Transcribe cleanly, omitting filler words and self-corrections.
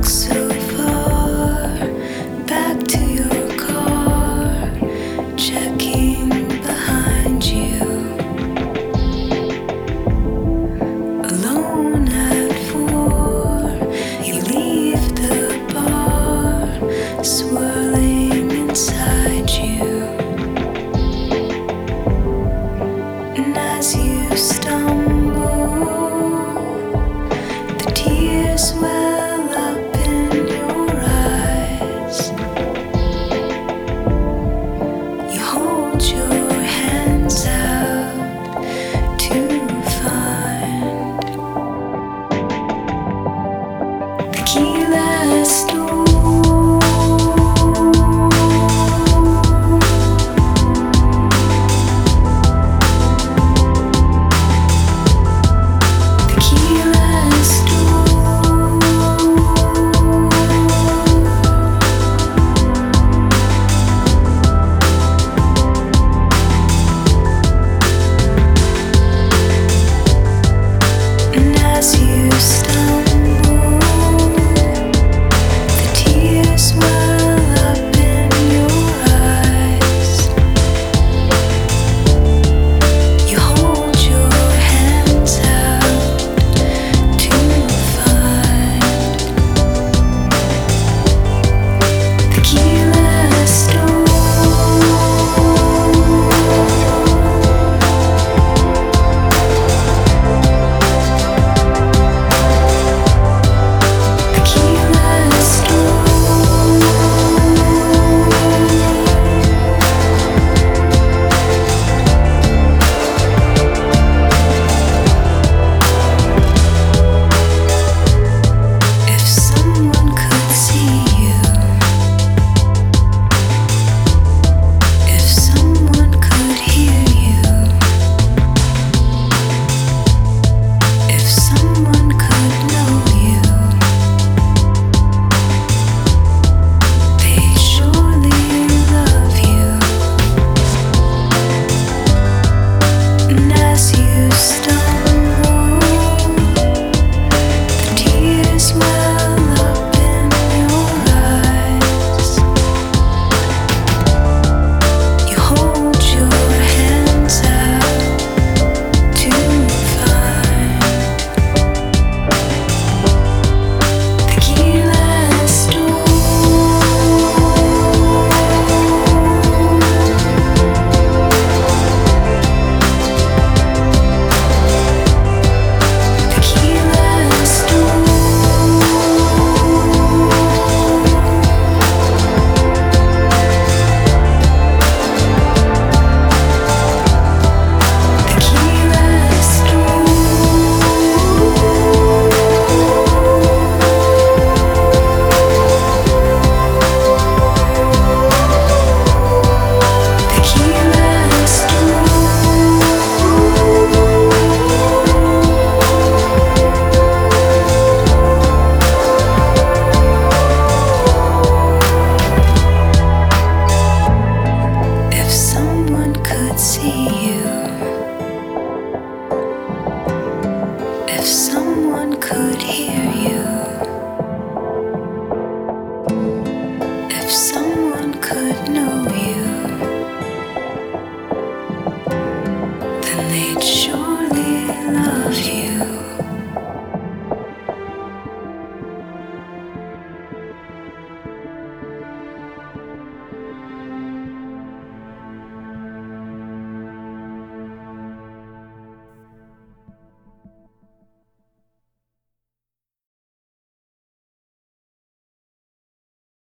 so far back to your car, checking behind you. Alone at 4, you leave the bar, swirling inside you. And as you stumble, the tears well up in your eyes. You hold your hands out to find the keyless door. As you stumble, the tears well up in your eyes. You hold your hands out to find the keyless door. If someone could hear